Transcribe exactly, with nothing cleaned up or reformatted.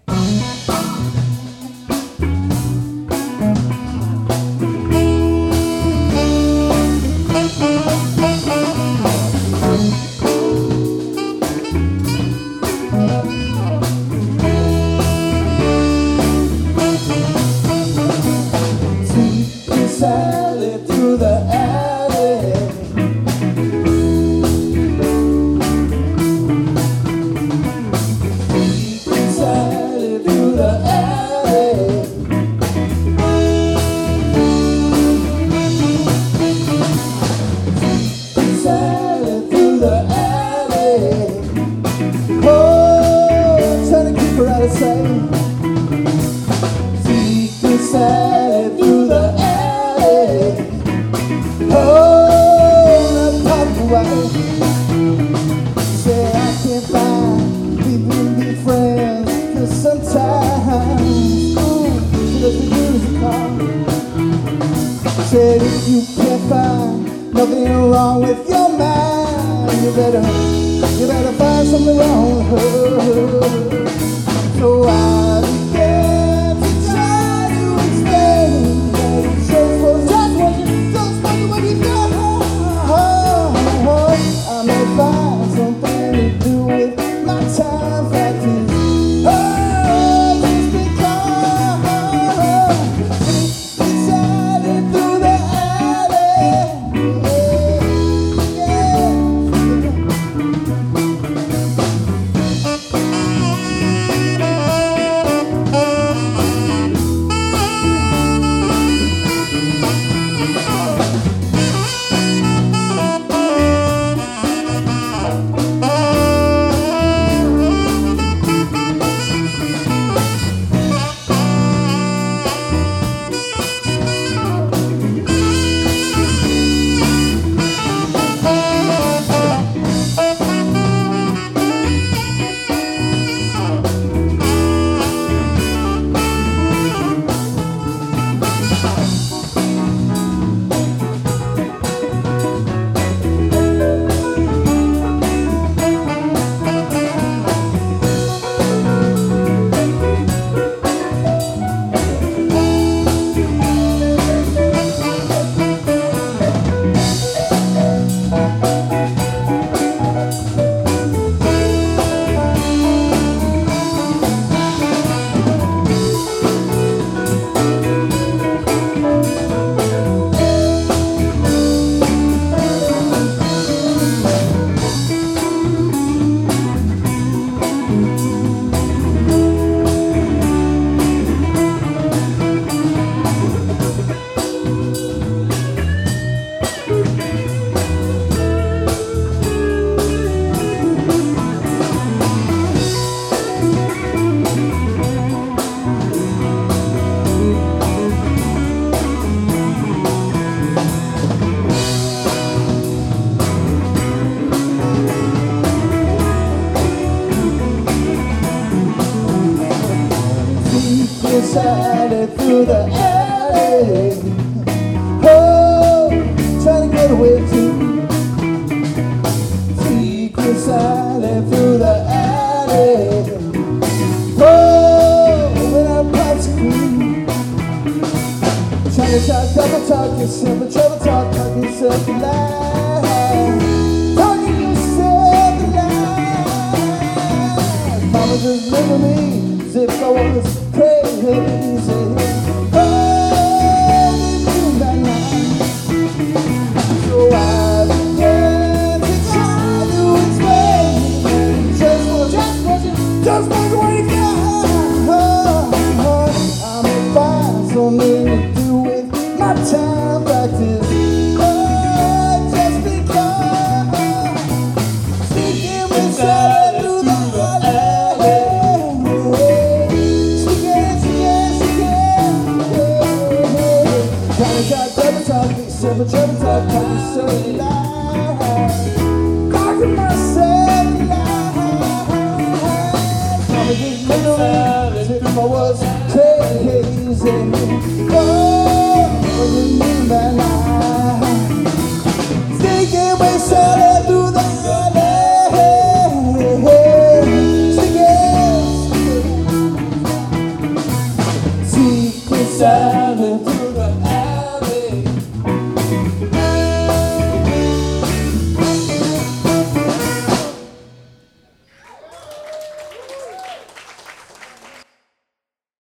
Said if you can't find nothing wrong with your mind, you better, you better find something wrong with her. So I began to try to explain that it just was just what you, just what you done. I may find something to do with my time factors. Oh, just because she decided through the alley. Yeah, decided through the alley. Oh, trying to get away too. Secret silent through the alley. Oh, when I'm about to queen. Trying to talk, double talk yourself, but trouble talk, talk yourself alive. Talking yourself alive. Mama just look at me. If I was crazy,